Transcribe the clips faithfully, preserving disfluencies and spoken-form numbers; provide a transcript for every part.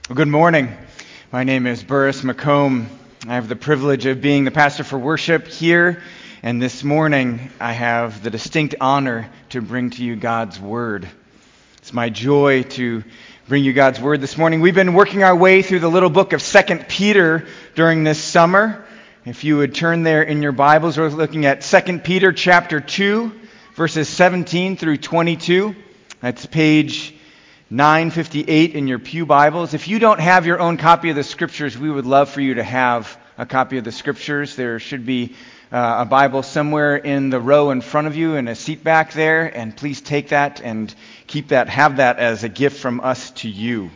Well, good morning. My name is Burris McComb. I have the privilege of being the pastor for worship here, and this morning I have the distinct honor to bring to you God's Word. It's my joy to bring you God's Word this morning. We've been working our way through the little book of Second Peter during this summer. If you would turn there in your Bibles, we're looking at Second Peter chapter two, verses seventeen through twenty-two. That's page nine fifty-eight in your pew Bibles. If you don't have your own copy of the Scriptures, we would love for you to have a copy of the Scriptures. There should be uh, a Bible somewhere in the row in front of you and a seat back there, and please take that and keep that, have that as a gift from us to you.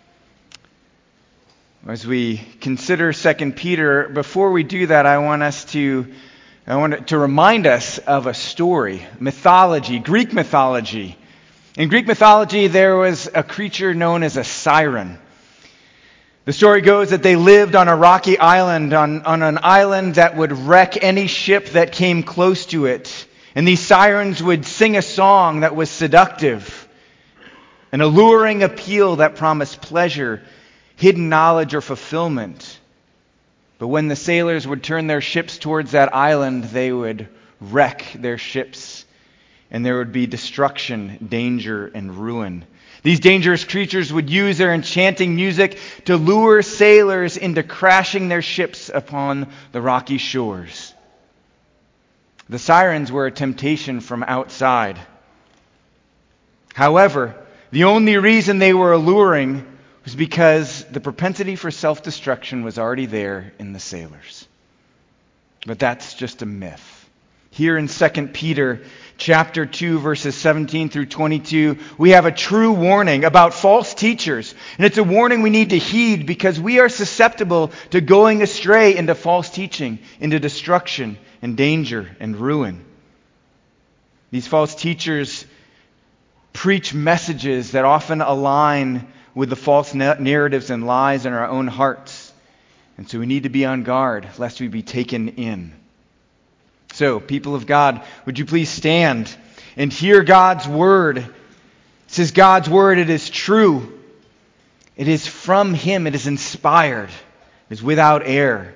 As we consider Second Peter, before we do that, I want us to I want to remind us of a story, mythology, Greek mythology. In Greek mythology, there was a creature known as a siren. The story goes that they lived on a rocky island, on, on an island that would wreck any ship that came close to it. And these sirens would sing a song that was seductive, an alluring appeal that promised pleasure, hidden knowledge, or fulfillment. But when the sailors would turn their ships towards that island, they would wreck their ships. And there would be destruction, danger, and ruin. These dangerous creatures would use their enchanting music to lure sailors into crashing their ships upon the rocky shores. The sirens were a temptation from outside. However, the only reason they were alluring was because the propensity for self-destruction was already there in the sailors. But that's just a myth. Here in Second Peter chapter two, verses seventeen through twenty-two, we have a true warning about false teachers. And it's a warning we need to heed because we are susceptible to going astray into false teaching, into destruction and danger and ruin. These false teachers preach messages that often align with the false narratives and lies in our own hearts. And so we need to be on guard lest we be taken in. So, people of God, would you please stand and hear God's word? It says God's word, it is true. It is from Him. It is inspired. It is without error.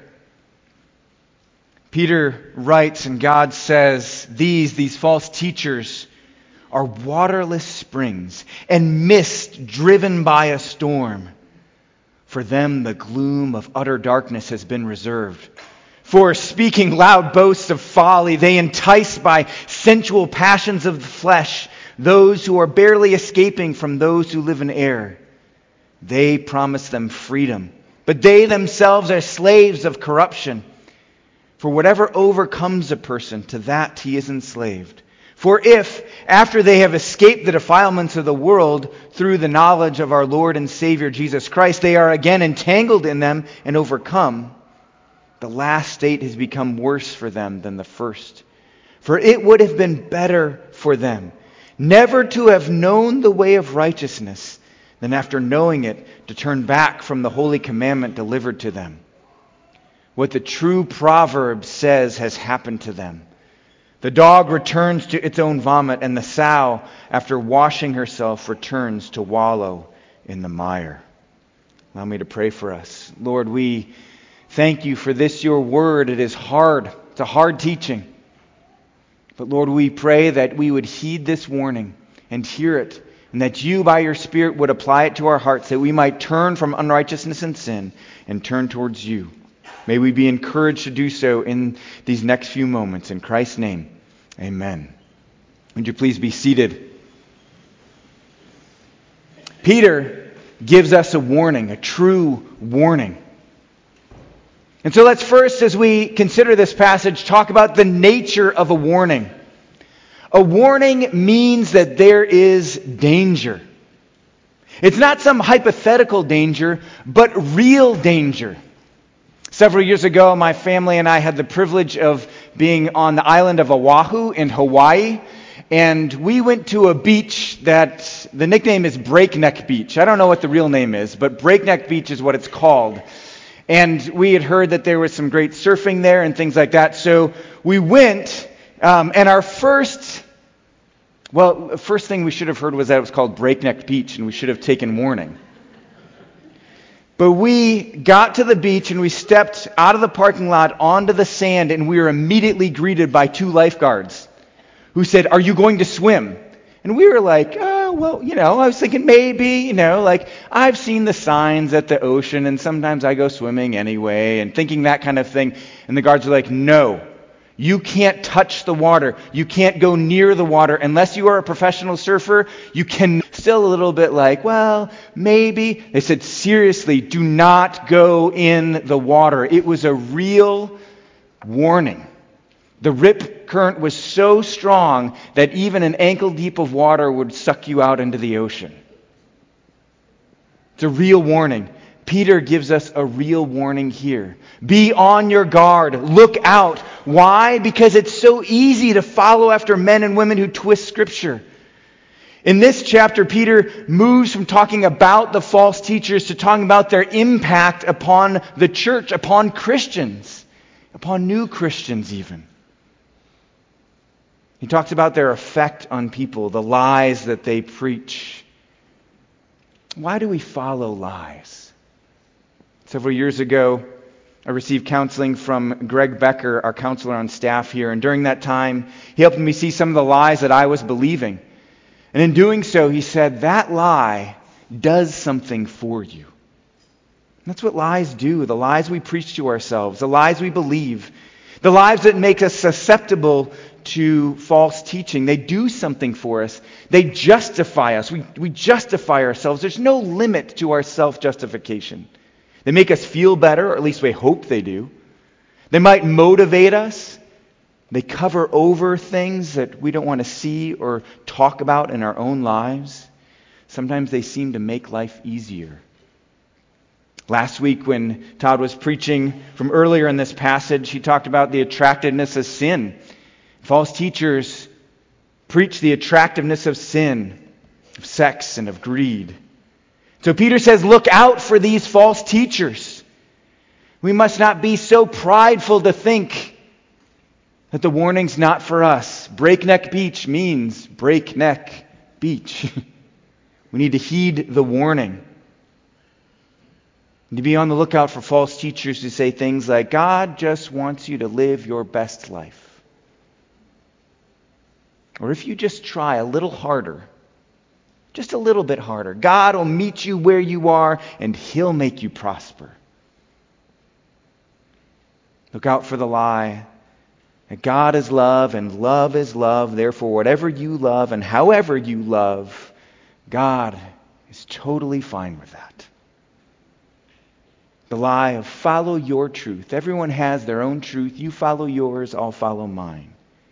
Peter writes and God says, these, these false teachers are waterless springs and mist driven by a storm. For them the gloom of utter darkness has been reserved. For speaking loud boasts of folly, they entice by sensual passions of the flesh those who are barely escaping from those who live in error. They promise them freedom, but they themselves are slaves of corruption. For whatever overcomes a person, to that he is enslaved. For if, after they have escaped the defilements of the world through the knowledge of our Lord and Savior Jesus Christ, they are again entangled in them and overcome, the last state has become worse for them than the first. For it would have been better for them never to have known the way of righteousness than after knowing it to turn back from the holy commandment delivered to them. What the true proverb says has happened to them. The dog returns to its own vomit, and the sow, after washing herself, returns to wallow in the mire. Allow me to pray for us. Lord, we thank you for this, your word. It is hard. It's a hard teaching. But Lord, we pray that we would heed this warning and hear it, and that you, by your Spirit, would apply it to our hearts, that we might turn from unrighteousness and sin and turn towards you. May we be encouraged to do so in these next few moments. In Christ's name, amen. Would you please be seated? Peter gives us a warning, a true warning. And so let's first, as we consider this passage, talk about the nature of a warning. A warning means that there is danger. It's not some hypothetical danger, but real danger. Several years ago, my family and I had the privilege of being on the island of Oahu in Hawaii. And we went to a beach that the nickname is Breakneck Beach. I don't know what the real name is, but Breakneck Beach is what it's called. And we had heard that there was some great surfing there and things like that. So we went, um, and our first, well, the first thing we should have heard was that it was called Breakneck Beach, and we should have taken warning. But we got to the beach and we stepped out of the parking lot onto the sand, and we were immediately greeted by two lifeguards who said, "Are you going to swim?" And we were like, oh, well, you know, I was thinking maybe, you know, like I've seen the signs at the ocean and sometimes I go swimming anyway, and thinking that kind of thing. And the guards are like, no, you can't touch the water. You can't go near the water unless you are a professional surfer. You can still a little bit like, well, maybe. They said, seriously, do not go in the water. It was a real warning. The rip current was so strong that even an ankle deep of water would suck you out into the ocean. It's a real warning. Peter gives us a real warning here. Be on your guard. Look out. Why? Because it's so easy to follow after men and women who twist Scripture. In this chapter, Peter moves from talking about the false teachers to talking about their impact upon the church, upon Christians, upon new Christians even. He talks about their effect on people, the lies that they preach. Why do we follow lies? Several years ago, I received counseling from Greg Becker, our counselor on staff here, and during that time, he helped me see some of the lies that I was believing. And in doing so, he said, that lie does something for you. And that's what lies do, the lies we preach to ourselves, the lies we believe, the lies that make us susceptible to false teaching. They do something for us. They justify us. We, we justify ourselves. There's no limit to our self-justification. They make us feel better, or at least we hope they do. They might motivate us. They cover over things that we don't want to see or talk about in our own lives. Sometimes they seem to make life easier. Last week when Todd was preaching from earlier in this passage, he talked about the attractiveness of sin. False teachers preach the attractiveness of sin, of sex, and of greed. So Peter says, look out for these false teachers. We must not be so prideful to think that the warning's not for us. Breakneck Beach means breakneck beach. We need to heed the warning. And to be on the lookout for false teachers who say things like, God just wants you to live your best life. Or if you just try a little harder, just a little bit harder, God will meet you where you are and He'll make you prosper. Look out for the lie that God is love and love is love. Therefore, whatever you love and however you love, God is totally fine with that. The lie of follow your truth. Everyone has their own truth. You follow yours, I'll follow mine.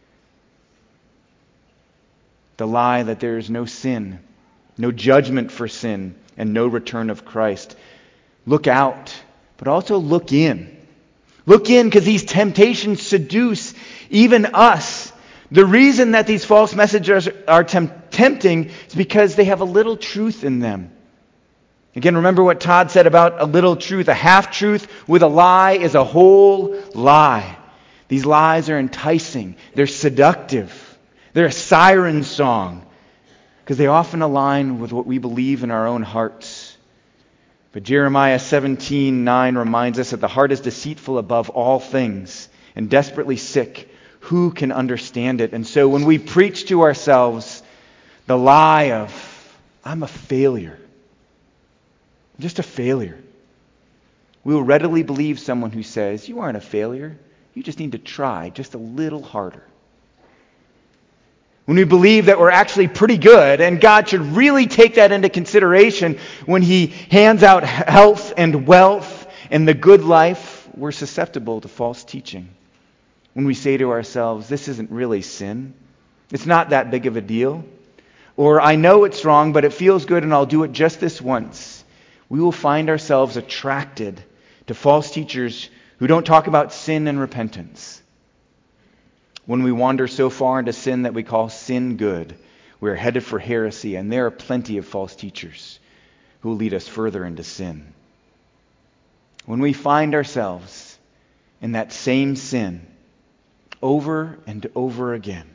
The lie that there is no sin, no judgment for sin, and no return of Christ. Look out, but also look in. Look in, because these temptations seduce even us. The reason that these false messages are temp- tempting is because they have a little truth in them. Again, remember what Todd said about a little truth. A half-truth with a lie is a whole lie. These lies are enticing. They're seductive. They're a siren song because they often align with what we believe in our own hearts. But Jeremiah seventeen nine reminds us that the heart is deceitful above all things and desperately sick. Who can understand it? And so when we preach to ourselves the lie of, I'm a failure, I'm just a failure, we will readily believe someone who says, you aren't a failure. You just need to try just a little harder. When we believe that we're actually pretty good, and God should really take that into consideration when He hands out health and wealth and the good life, we're susceptible to false teaching. When we say to ourselves, this isn't really sin, it's not that big of a deal, or I know it's wrong, but it feels good and I'll do it just this once, we will find ourselves attracted to false teachers who don't talk about sin and repentance. When we wander so far into sin that we call sin good, we are headed for heresy, and there are plenty of false teachers who will lead us further into sin. When we find ourselves in that same sin over and over again,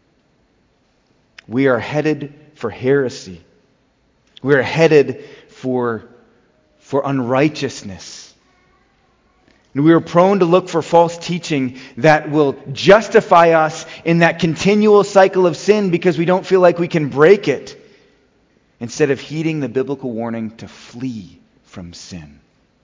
we are headed for heresy. We are headed for for unrighteousness. And we are prone to look for false teaching that will justify us in that continual cycle of sin because we don't feel like we can break it, instead of heeding the biblical warning to flee from sin.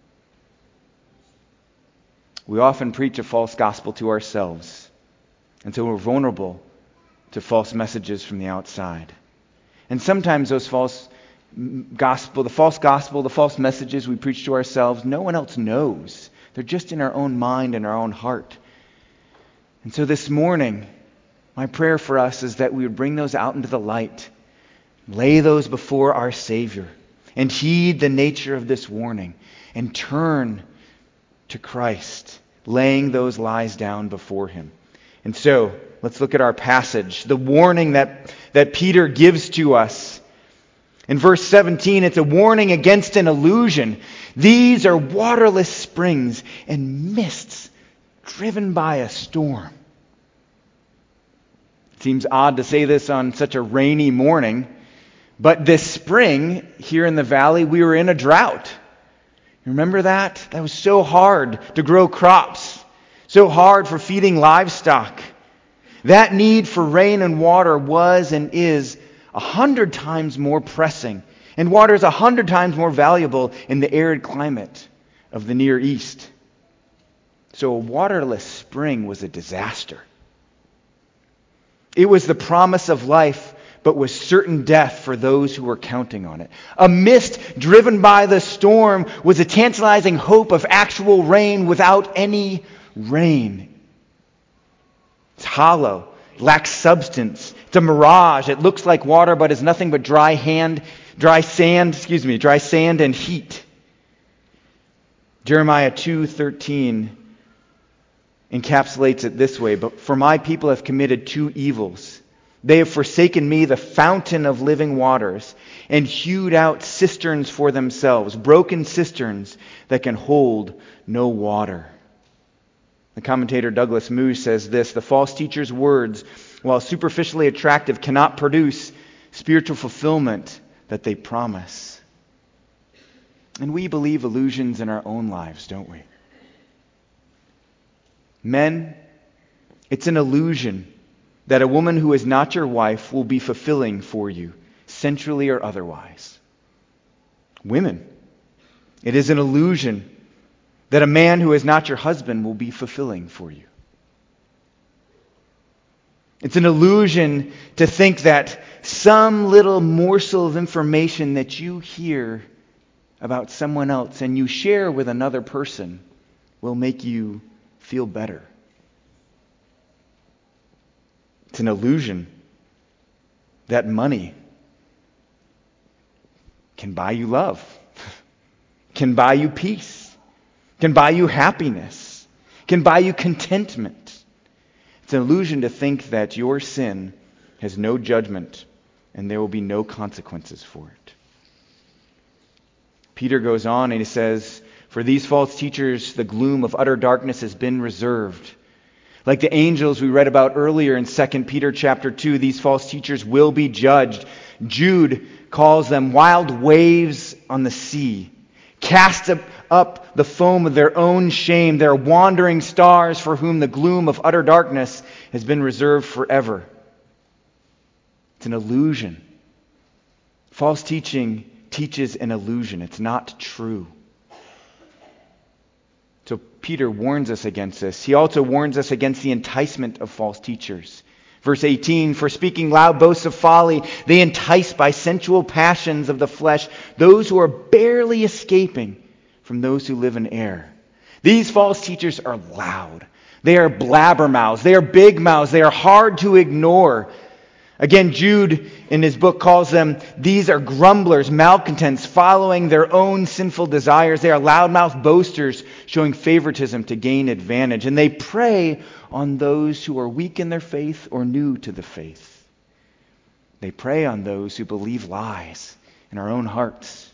We often preach a false gospel to ourselves, and so we're vulnerable to false messages from the outside. And sometimes those false gospel, the false gospel, the false messages we preach to ourselves, no one else knows. They're just in our own mind and our own heart. And so this morning, my prayer for us is that we would bring those out into the light, lay those before our Savior, and heed the nature of this warning, and turn to Christ, laying those lies down before Him. And so, let's look at our passage, the warning that, that Peter gives to us. In verse seventeen, it's a warning against an illusion. These are waterless springs and mists driven by a storm. It seems odd to say this on such a rainy morning, but this spring here in the valley, we were in a drought. Remember that? That was so hard to grow crops, so hard for feeding livestock. That need for rain and water was and is a hundred times more pressing, and water is a hundred times more valuable in the arid climate of the Near East. So a waterless spring was a disaster. It was the promise of life, but was certain death for those who were counting on it. A mist driven by the storm was a tantalizing hope of actual rain without any rain. It's hollow, lacks substance. It's a mirage. It looks like water, but is nothing but dry hand, dry sand, excuse me, dry sand and heat. Jeremiah two thirteen encapsulates it this way, but for my people have committed two evils. They have forsaken me, the fountain of living waters, and hewed out cisterns for themselves, broken cisterns that can hold no water. The commentator Douglas Moo says this: the false teacher's words, while superficially attractive, cannot produce spiritual fulfillment that they promise. And we believe illusions in our own lives, don't we? Men, it's an illusion that a woman who is not your wife will be fulfilling for you, sensually or otherwise. Women, it is an illusion that a man who is not your husband will be fulfilling for you. It's an illusion to think that some little morsel of information that you hear about someone else and you share with another person will make you feel better. It's an illusion that money can buy you love, can buy you peace, can buy you happiness, can buy you contentment. It's an illusion to think that your sin has no judgment and there will be no consequences for it. Peter goes on and he says, for these false teachers, the gloom of utter darkness has been reserved. Like the angels we read about earlier in Second Peter chapter two, these false teachers will be judged. Jude calls them wild waves on the sea, cast up the foam of their own shame. They're wandering stars for whom the gloom of utter darkness has been reserved forever. It's an illusion. False teaching teaches an illusion. It's not true. So Peter warns us against this. He also warns us against the enticement of false teachers. Verse eighteen, for speaking loud boasts of folly, they entice by sensual passions of the flesh those who are barely escaping from those who live in error. These false teachers are loud. They are blabbermouths. They are big mouths. They are hard to ignore. Again, Jude in his book calls them, these are grumblers, malcontents, following their own sinful desires. They are loudmouth boasters, showing favoritism to gain advantage. And they prey on those who are weak in their faith or new to the faith. They prey on those who believe lies in our own hearts.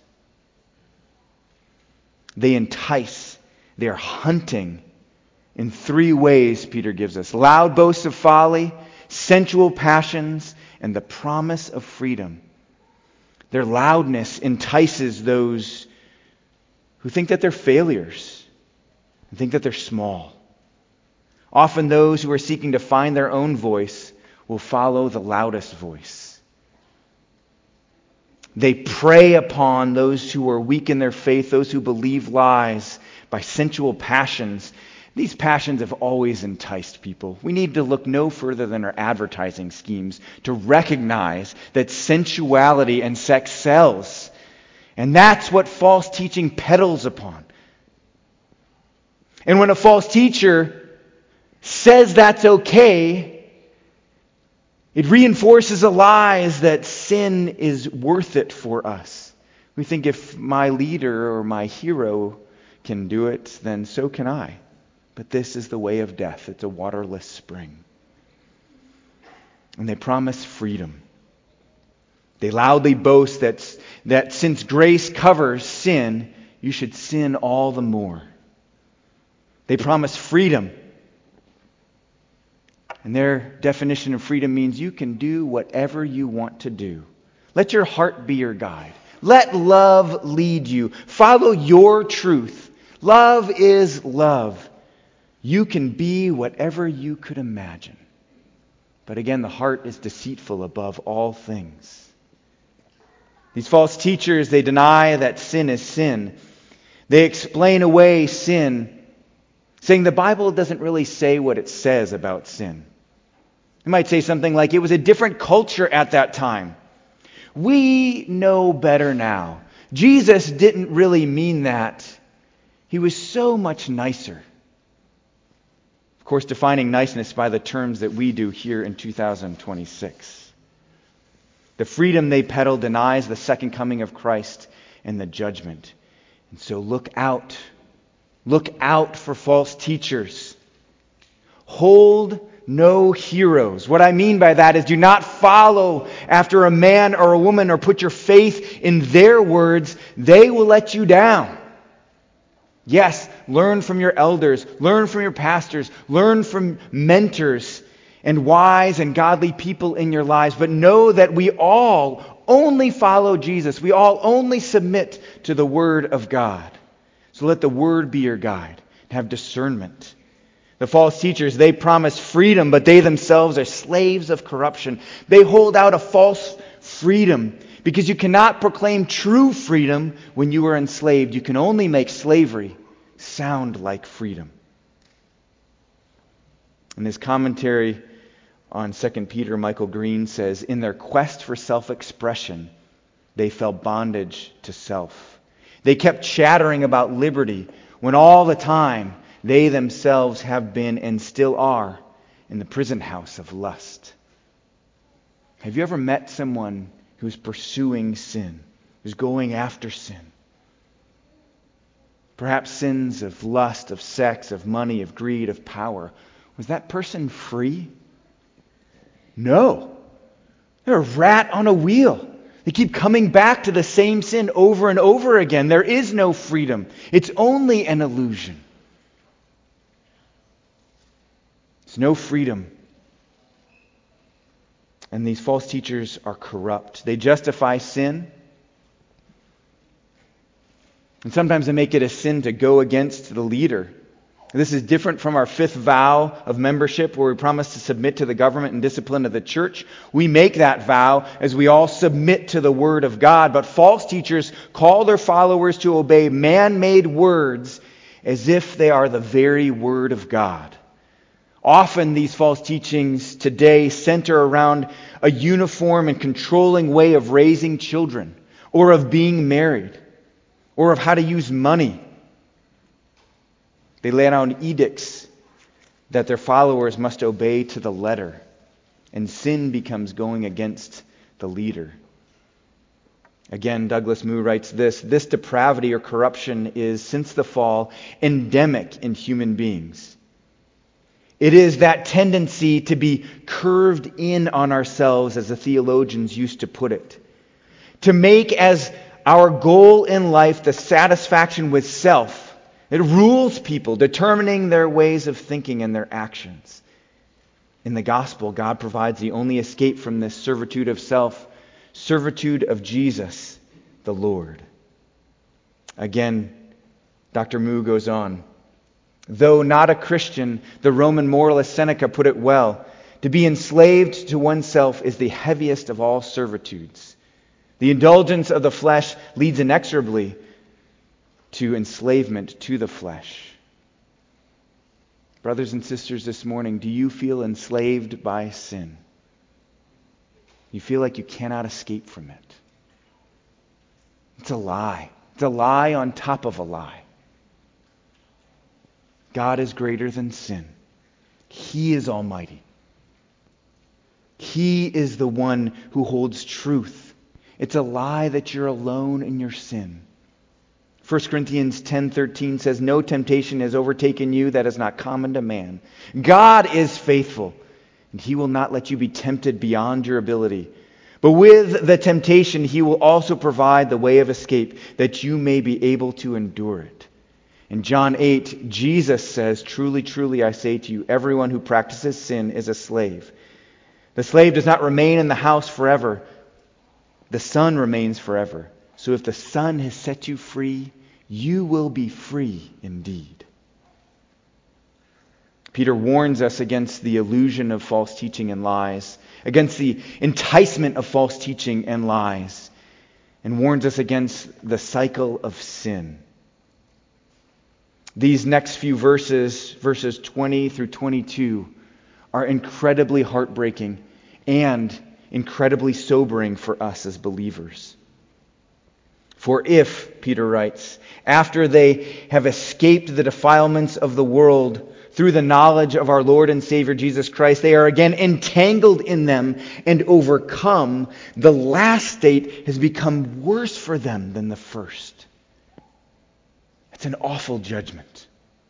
They entice. They are hunting in three ways, Peter gives us. Loud boasts of folly, sensual passions, and the promise of freedom. Their loudness entices those who think that they're failures and think that they're small. Often those who are seeking to find their own voice will follow the loudest voice. They prey upon those who are weak in their faith, those who believe lies by sensual passions. These passions have always enticed people. We need to look no further than our advertising schemes to recognize that sensuality and sex sells. And that's what false teaching peddles upon. And when a false teacher says that's okay, it reinforces a lie that sin is worth it for us. We think if my leader or my hero can do it, then so can I. But this is the way of death. It's a waterless spring. And they promise freedom. They loudly boast that, that since grace covers sin, you should sin all the more. They promise freedom. And their definition of freedom means you can do whatever you want to do. Let your heart be your guide. Let love lead you. Follow your truth. Love is love. You can be whatever you could imagine. But again, the heart is deceitful above all things. These false teachers, they deny that sin is sin. They explain away sin, saying the Bible doesn't really say what it says about sin. It might say something like, it was a different culture at that time. We know better now. Jesus didn't really mean that. He was so much nicer. Of course, defining niceness by the terms that we do here in two thousand twenty-six. The freedom they peddle denies the second coming of Christ and the judgment. And so look out. Look out for false teachers. Hold no heroes. What I mean by that is do not follow after a man or a woman or put your faith in their words. They will let you down. Yes, learn from your elders, learn from your pastors, learn from mentors and wise and godly people in your lives. But know that we all only follow Jesus. We all only submit to the Word of God. So let the Word be your guide. Have discernment. The false teachers, they promise freedom, but they themselves are slaves of corruption. They hold out a false freedom because you cannot proclaim true freedom when you are enslaved. You can only make slavery sound like freedom. In his commentary on Second Peter, Michael Green says, in their quest for self-expression, they fell bondage to self. They kept chattering about liberty when all the time they themselves have been and still are in the prison house of lust. Have you ever met someone who's pursuing sin, who's going after sin? Perhaps sins of lust, of sex, of money, of greed, of power. Was that person free? No. They're a rat on a wheel. They keep coming back to the same sin over and over again. There is no freedom. It's only an illusion. There's no freedom. And these false teachers are corrupt. They justify sin. And sometimes they make it a sin to go against the leader. This is different from our fifth vow of membership where we promise to submit to the government and discipline of the church. We make that vow as we all submit to the Word of God. But false teachers call their followers to obey man-made words as if they are the very Word of God. Often these false teachings today center around a uniform and controlling way of raising children, or of being married, or of how to use money. They lay down edicts that their followers must obey to the letter, and sin becomes going against the leader. Again, Douglas Moo writes this, this depravity or corruption is, since the fall, endemic in human beings. It is that tendency to be curved in on ourselves, as the theologians used to put it. To make as our goal in life the satisfaction with self. It rules people, determining their ways of thinking and their actions. In the gospel, God provides the only escape from this servitude of self, servitude of Jesus, the Lord. Again, Doctor Moo goes on, though not a Christian, the Roman moralist Seneca put it well, to be enslaved to oneself is the heaviest of all servitudes. The indulgence of the flesh leads inexorably to enslavement to the flesh. Brothers and sisters, this morning, do you feel enslaved by sin? You feel like you cannot escape from it. It's a lie. It's a lie on top of a lie. God is greater than sin. He is almighty. He is the one who holds truth. It's a lie that you're alone in your sin. First Corinthians ten thirteen says, no temptation has overtaken you that is not common to man. God is faithful, and He will not let you be tempted beyond your ability. But with the temptation, He will also provide the way of escape, that you may be able to endure it. In John eight, Jesus says, truly, truly, I say to you, everyone who practices sin is a slave. The slave does not remain in the house forever. The Son remains forever. So if the Son has set you free, you will be free indeed. Peter warns us against the illusion of false teaching and lies, against the enticement of false teaching and lies, and warns us against the cycle of sin. These next few verses, verses twenty through twenty-two, are incredibly heartbreaking and incredibly sobering for us as believers. For if, Peter writes, after they have escaped the defilements of the world through the knowledge of our Lord and Savior Jesus Christ, they are again entangled in them and overcome, the last state has become worse for them than the first. It's an awful judgment.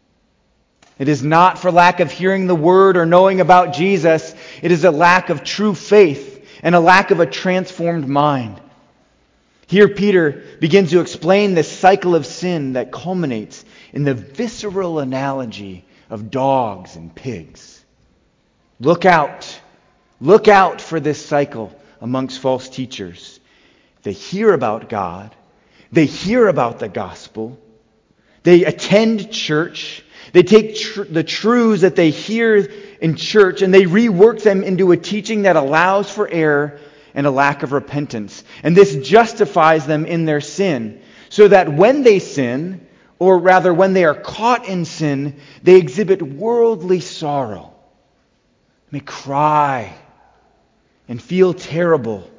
It is not for lack of hearing the word or knowing about Jesus. It is a lack of true faith and a lack of a transformed mind. Here Peter begins to explain this cycle of sin that culminates in the visceral analogy of dogs and pigs. Look out. Look out for this cycle amongst false teachers. They hear about God. They hear about the gospel. They attend church. They take tr- the truths that they hear in church and they rework them into a teaching that allows for error and a lack of repentance. And this justifies them in their sin, so that when they sin, or rather when they are caught in sin, they exhibit worldly sorrow. They cry and feel terrible.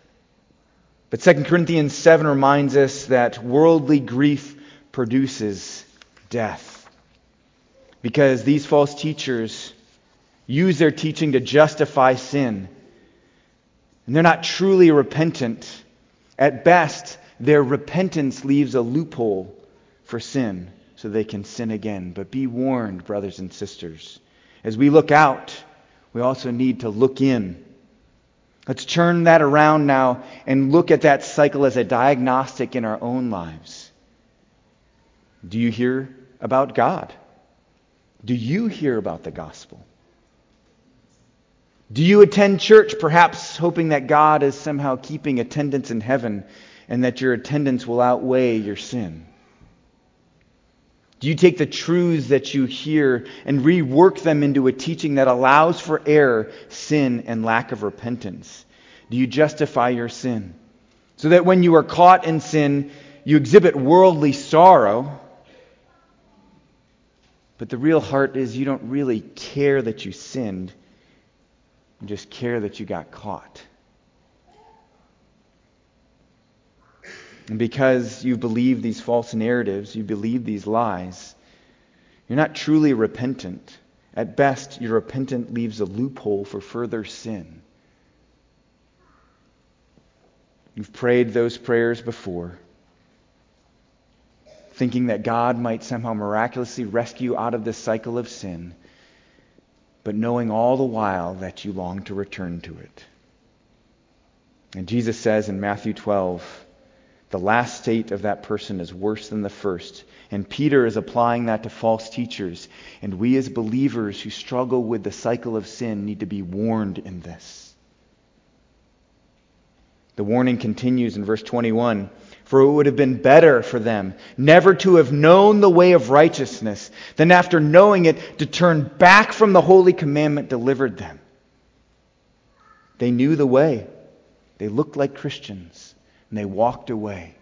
But Second Corinthians seven reminds us that worldly grief produces death. Because these false teachers use their teaching to justify sin. And they're not truly repentant. At best, their repentance leaves a loophole for sin so they can sin again. But be warned, brothers and sisters. As we look out, we also need to look in. Let's turn that around now and look at that cycle as a diagnostic in our own lives. Do you hear about God? Do you hear about the gospel? Do you attend church, perhaps hoping that God is somehow keeping attendance in heaven and that your attendance will outweigh your sin? Do you take the truths that you hear and rework them into a teaching that allows for error, sin, and lack of repentance? Do you justify your sin so that when you are caught in sin, you exhibit worldly sorrow, but the real heart is you don't really care that you sinned. You just care that you got caught. And because you believe these false narratives, you believe these lies, you're not truly repentant. At best, your repentance leaves a loophole for further sin. You've prayed those prayers before, thinking that God might somehow miraculously rescue you out of this cycle of sin, but knowing all the while that you long to return to it. And Jesus says in Matthew twelve, the last state of that person is worse than the first. And Peter is applying that to false teachers. And we as believers who struggle with the cycle of sin need to be warned in this. The warning continues in verse twenty-one. For it would have been better for them never to have known the way of righteousness than after knowing it to turn back from the holy commandment delivered them. They knew the way. They looked like Christians, and they walked away.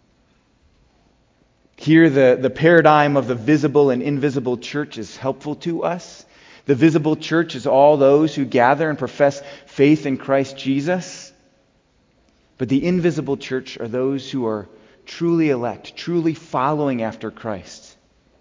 Here, the, the paradigm of the visible and invisible church is helpful to us. The visible church is all those who gather and profess faith in Christ Jesus. But the invisible church are those who are truly elect, truly following after Christ.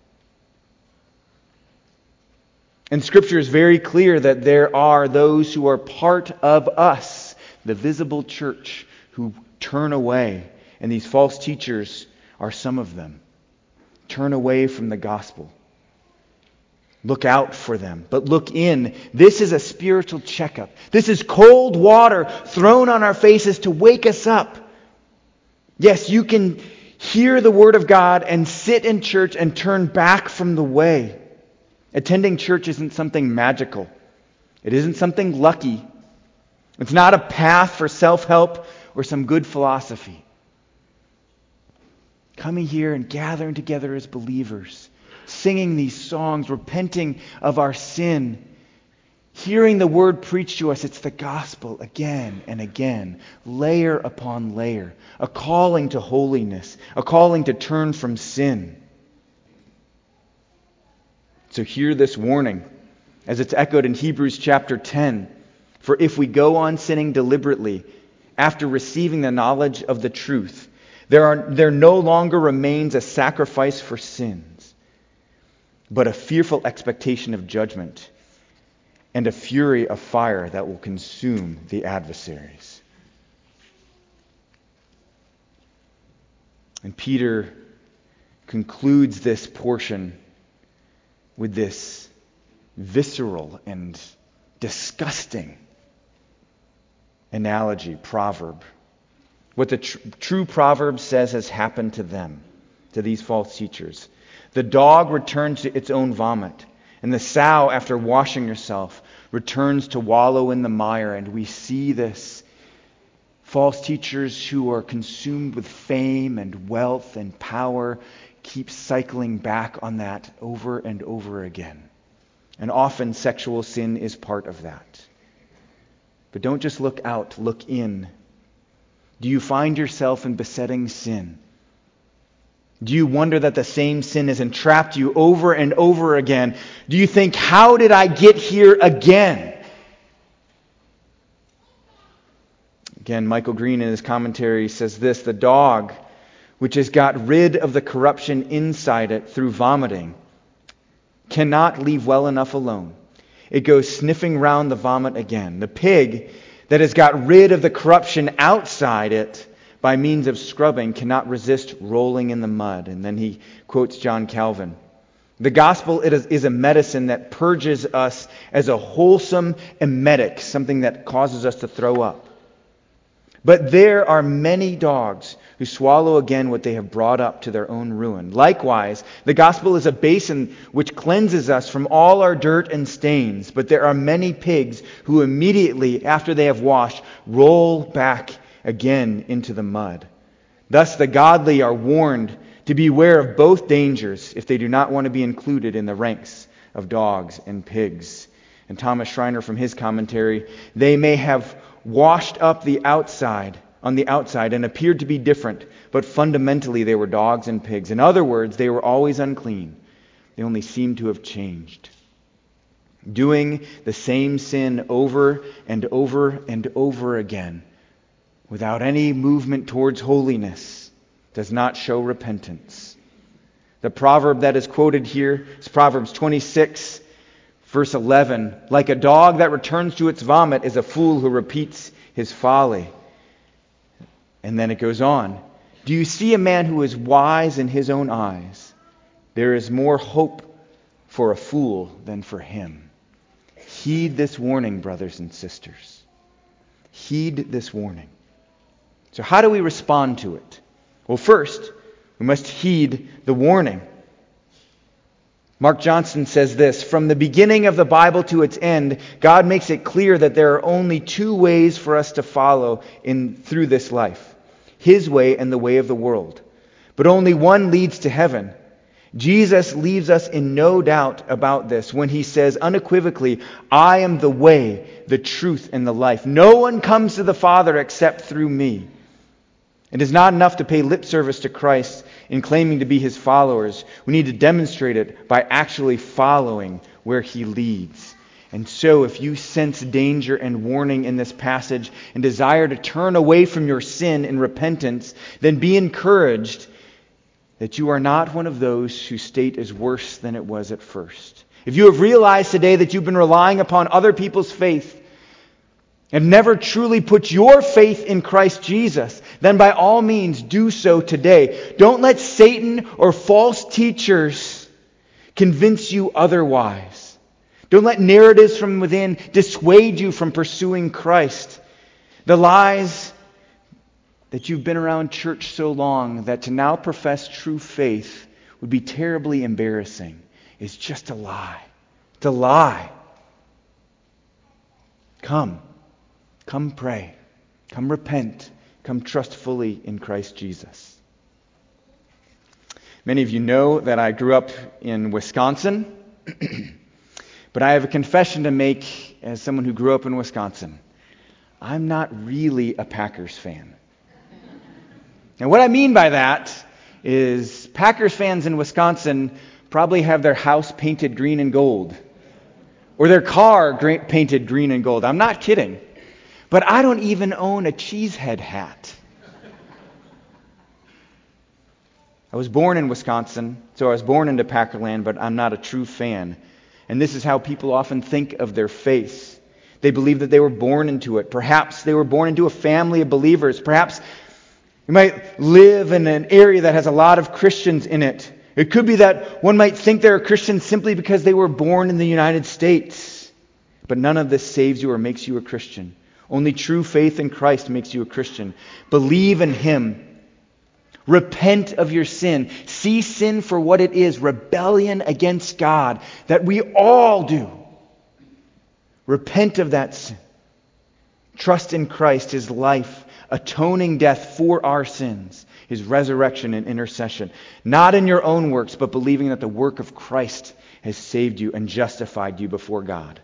And Scripture is very clear that there are those who are part of us, the visible church, who turn away. And these false teachers are some of them. Turn away from the gospel. Look out for them, but look in. This is a spiritual checkup. This is cold water thrown on our faces to wake us up. Yes, you can hear the Word of God and sit in church and turn back from the way. Attending church isn't something magical. It isn't something lucky. It's not a path for self-help or some good philosophy. Coming here and gathering together as believers, singing these songs, repenting of our sin, hearing the word preached to us, it's the gospel again and again, layer upon layer, a calling to holiness, a calling to turn from sin. So hear this warning as it's echoed in Hebrews chapter ten. For if we go on sinning deliberately after receiving the knowledge of the truth, there are there no longer remains a sacrifice for sins, but a fearful expectation of judgment and a fury of fire that will consume the adversaries. And Peter concludes this portion with this visceral and disgusting analogy, proverb. What the tr- true proverb says has happened to them, to these false teachers. The dog returns to its own vomit, and the sow, after washing herself, returns to wallow in the mire. And we see this. False teachers who are consumed with fame and wealth and power keep cycling back on that over and over again. And often sexual sin is part of that. But don't just look out, look in. Do you find yourself in besetting sin? Do you wonder that the same sin has entrapped you over and over again? Do you think, how did I get here again? Again, Michael Green in his commentary says this: the dog, which has got rid of the corruption inside it through vomiting, cannot leave well enough alone. It goes sniffing round the vomit again. The pig that has got rid of the corruption outside it by means of scrubbing cannot resist rolling in the mud. And then he quotes John Calvin. The gospel is, is a medicine that purges us as a wholesome emetic, something that causes us to throw up. But there are many dogs who swallow again what they have brought up to their own ruin. Likewise, the gospel is a basin which cleanses us from all our dirt and stains. But there are many pigs who immediately after they have washed roll back again into the mud. Thus the godly are warned to beware of both dangers if they do not want to be included in the ranks of dogs and pigs. And Thomas Schreiner from his commentary, they may have washed up the outside, on the outside, and appeared to be different, but fundamentally they were dogs and pigs. In other words, they were always unclean. They only seemed to have changed. Doing the same sin over and over and over again without any movement towards holiness does not show repentance. The proverb that is quoted here is Proverbs twenty-six, verse eleven. Like a dog that returns to its vomit is a fool who repeats his folly. And then it goes on. Do you see a man who is wise in his own eyes? There is more hope for a fool than for him. Heed this warning, brothers and sisters. Heed this warning. So how do we respond to it? Well, first, we must heed the warning. Mark Johnson says this: from the beginning of the Bible to its end, God makes it clear that there are only two ways for us to follow in through this life. His way and the way of the world. But only one leads to heaven. Jesus leaves us in no doubt about this when he says unequivocally, I am the way, the truth, and the life. No one comes to the Father except through me. It is not enough to pay lip service to Christ in claiming to be his followers. We need to demonstrate it by actually following where he leads. And so if you sense danger and warning in this passage and desire to turn away from your sin in repentance, then be encouraged that you are not one of those whose state is worse than it was at first. If you have realized today that you've been relying upon other people's faith and never truly put your faith in Christ Jesus, then by all means do so today. Don't let Satan or false teachers convince you otherwise. Don't let narratives from within dissuade you from pursuing Christ. The lies that you've been around church so long that to now profess true faith would be terribly embarrassing is just a lie. It's a lie. Come. Come pray. Come repent. Come trust fully in Christ Jesus. Many of you know that I grew up in Wisconsin, but I have a confession to make as someone who grew up in Wisconsin. I'm not really a Packers fan. And what I mean by that is Packers fans in Wisconsin probably have their house painted green and gold, or their car gra- painted green and gold. I'm not kidding. But I don't even own a cheesehead hat. I was born in Wisconsin, so I was born into Packerland, but I'm not a true fan. And this is how people often think of their faith. They believe that they were born into it. Perhaps they were born into a family of believers. Perhaps you might live in an area that has a lot of Christians in it. It could be that one might think they're a Christian simply because they were born in the United States. But none of this saves you or makes you a Christian. Only true faith in Christ makes you a Christian. Believe in Him. Repent of your sin. See sin for what it is, rebellion against God, that we all do. Repent of that sin. Trust in Christ, His life, atoning death for our sins, His resurrection and intercession. Not in your own works, but believing that the work of Christ has saved you and justified you before God.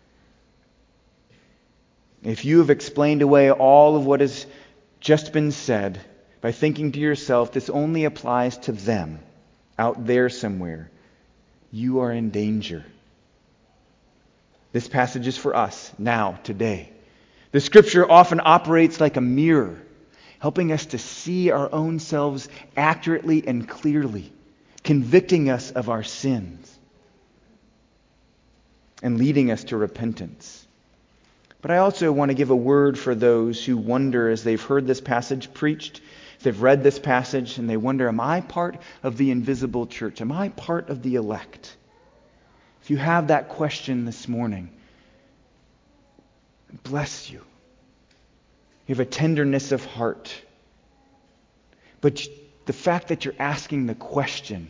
If you have explained away all of what has just been said by thinking to yourself, this only applies to them out there somewhere, you are in danger. This passage is for us now, today. The Scripture often operates like a mirror, helping us to see our own selves accurately and clearly, convicting us of our sins, and leading us to repentance. But I also want to give a word for those who wonder as they've heard this passage preached, they've read this passage, and they wonder, am I part of the invisible church? Am I part of the elect? If you have that question this morning, bless you. You have a tenderness of heart. But the fact that you're asking the question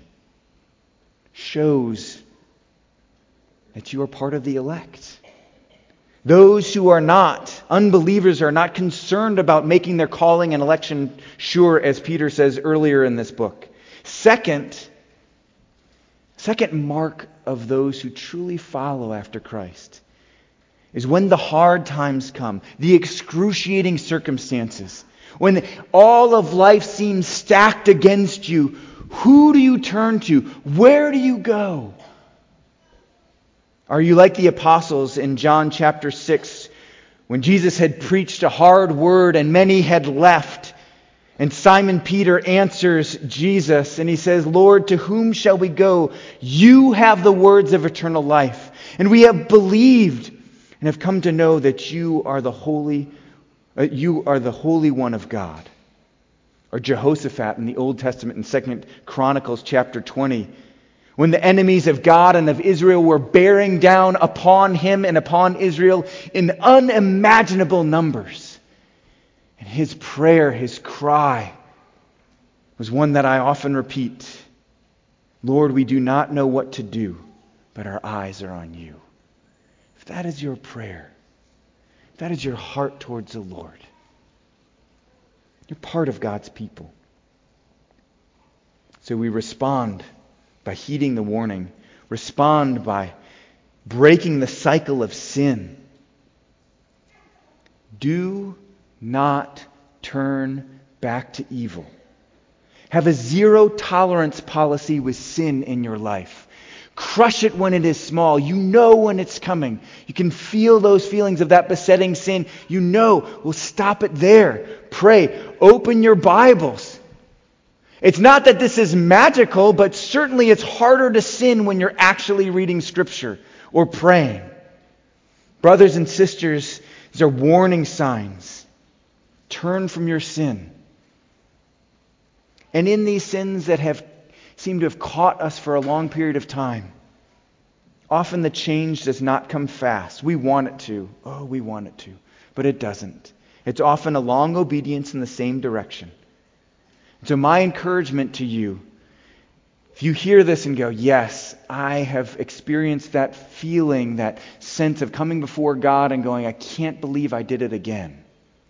shows that you are part of the elect. Those who are not, unbelievers, are not concerned about making their calling and election sure, as Peter says earlier in this book. Second, second mark of those who truly follow after Christ is when the hard times come, the excruciating circumstances, when all of life seems stacked against you, who do you turn to? Where do you go? Are you like the apostles in John chapter six, when Jesus had preached a hard word and many had left, and Simon Peter answers Jesus and he says, Lord, to whom shall we go? You have the words of eternal life, and we have believed and have come to know that you are the holy, uh, you are the Holy One of God. Or Jehoshaphat in the Old Testament in Second Chronicles chapter twenty, when the enemies of God and of Israel were bearing down upon him and upon Israel in unimaginable numbers. And his prayer, his cry, was one that I often repeat. Lord, we do not know what to do, but our eyes are on you. If that is your prayer, if that is your heart towards the Lord, You're part of God's people. So we respond by heeding the warning. Respond by breaking the cycle of sin. Do not turn back to evil. Have a zero tolerance policy with sin in your life. Crush it when it is small. You know when it's coming. You can feel those feelings of that besetting sin. You know, well, stop it there. Pray. Open your Bibles. It's not that this is magical, but certainly it's harder to sin when you're actually reading Scripture or praying. Brothers and sisters, these are warning signs. Turn from your sin. And in these sins that have seemed to have caught us for a long period of time, often the change does not come fast. We want it to. Oh, we want it to. But it doesn't. It's often a long obedience in the same direction. So my encouragement to you, if you hear this and go, yes, I have experienced that feeling, that sense of coming before God and going, I can't believe I did it again.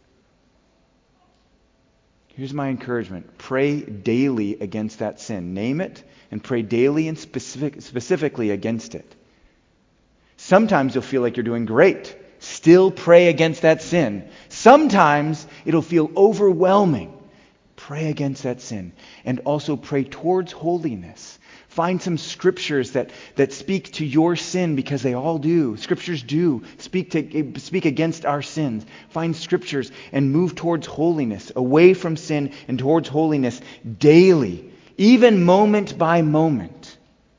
Here's my encouragement. Pray daily against that sin. Name it and pray daily and specific, specifically against it. Sometimes you'll feel like you're doing great. Still pray against that sin. Sometimes it'll feel overwhelming. Pray against that sin. And also pray towards holiness. Find some scriptures that, that speak to your sin, because they all do. Scriptures do speak to speak against our sins. Find scriptures and move towards holiness, away from sin and towards holiness daily, even moment by moment.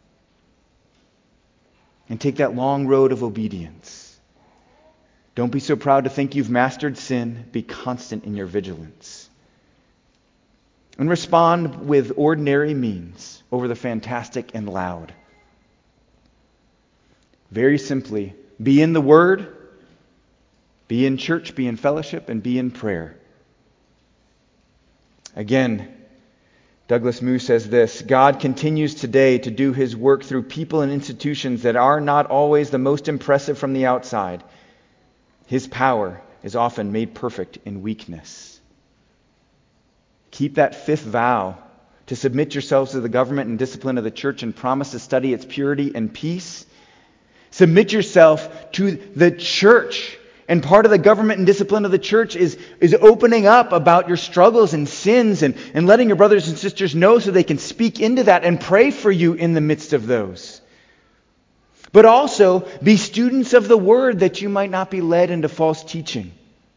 And take that long road of obedience. Don't be so proud to think you've mastered sin. Be constant in your vigilance. And respond with ordinary means over the fantastic and loud. Very simply, be in the Word, be in church, be in fellowship, and be in prayer. Again, Douglas Moo says this: God continues today to do His work through people and institutions that are not always the most impressive from the outside. His power is often made perfect in weakness. Keep that fifth vow to submit yourselves to the government and discipline of the church and promise to study its purity and peace. Submit yourself to the church. And part of the government and discipline of the church is, is opening up about your struggles and sins and, and letting your brothers and sisters know so they can speak into that and pray for you in the midst of those. But also be students of the Word, that you might not be led into false teaching.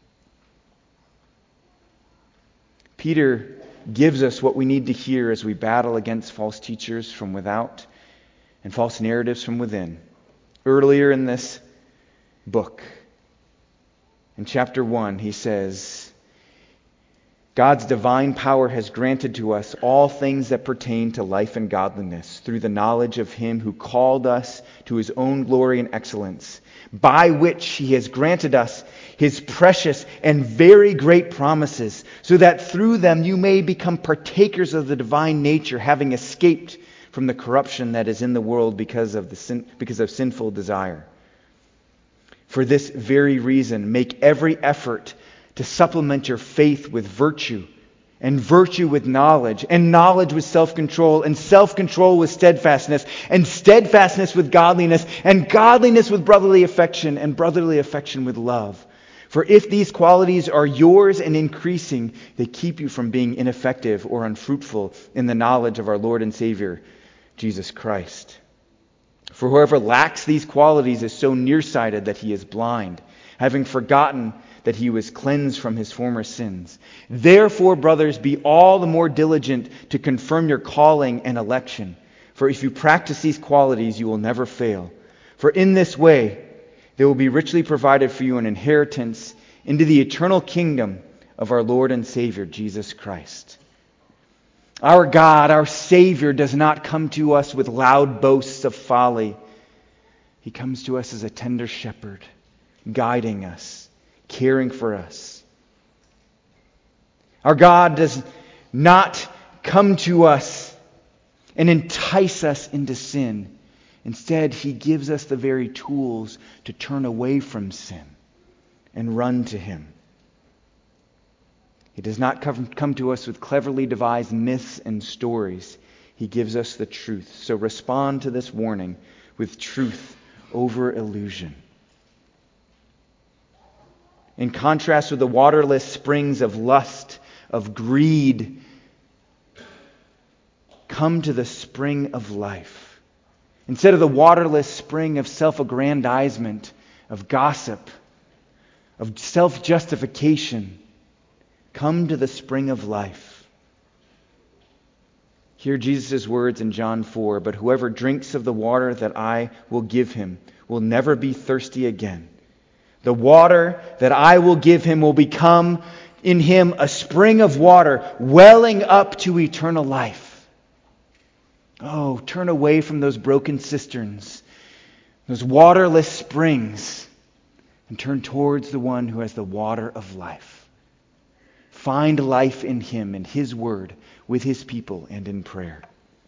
Peter gives us what we need to hear as we battle against false teachers from without and false narratives from within. Earlier in this book, in chapter one, he says, God's divine power has granted to us all things that pertain to life and godliness through the knowledge of Him who called us to His own glory and excellence, by which He has granted us His precious and very great promises, so that through them you may become partakers of the divine nature, having escaped from the corruption that is in the world because of the sin, because of sinful desire. For this very reason, make every effort to supplement your faith with virtue, and virtue with knowledge, and knowledge with self-control, and self-control with steadfastness, and steadfastness with godliness, and godliness with brotherly affection, and brotherly affection with love. For if these qualities are yours and increasing, they keep you from being ineffective or unfruitful in the knowledge of our Lord and Savior, Jesus Christ. For whoever lacks these qualities is so nearsighted that he is blind, having forgotten that he was cleansed from his former sins. Therefore, brothers, be all the more diligent to confirm your calling and election. For if you practice these qualities, you will never fail. For in this way, there will be richly provided for you an inheritance into the eternal kingdom of our Lord and Savior, Jesus Christ. Our God, our Savior, does not come to us with loud boasts of folly. He comes to us as a tender shepherd, guiding us, caring for us. Our God does not come to us and entice us into sin. Instead, He gives us the very tools to turn away from sin and run to Him. He does not come, come to us with cleverly devised myths and stories. He gives us the truth. So respond to this warning with truth over illusion. In contrast with the waterless springs of lust, of greed, come to the spring of life. Instead of the waterless spring of self-aggrandizement, of gossip, of self-justification, come to the spring of life. Hear Jesus' words in John four, "But whoever drinks of the water that I will give him will never be thirsty again. The water that I will give him will become in him a spring of water welling up to eternal life." Oh, turn away from those broken cisterns, those waterless springs, and turn towards the one who has the water of life. Find life in him, in his word, with his people, and in prayer.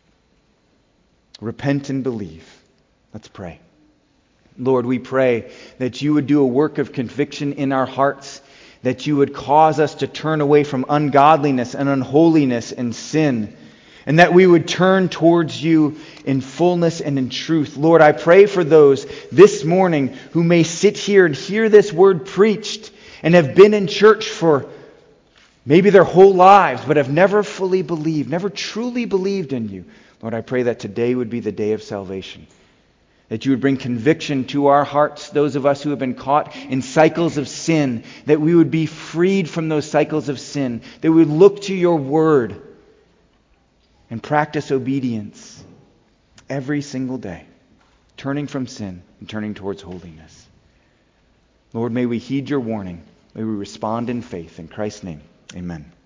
Repent and believe. Let's pray. Lord, we pray that you would do a work of conviction in our hearts, that you would cause us to turn away from ungodliness and unholiness and sin, and that we would turn towards you in fullness and in truth. Lord, I pray for those this morning who may sit here and hear this word preached and have been in church for maybe their whole lives, but have never fully believed, never truly believed in you. Lord, I pray that today would be the day of salvation. That you would bring conviction to our hearts, those of us who have been caught in cycles of sin, that we would be freed from those cycles of sin, that we would look to your word and practice obedience every single day, turning from sin and turning towards holiness. Lord, may we heed your warning. May we respond in faith. In Christ's name, amen.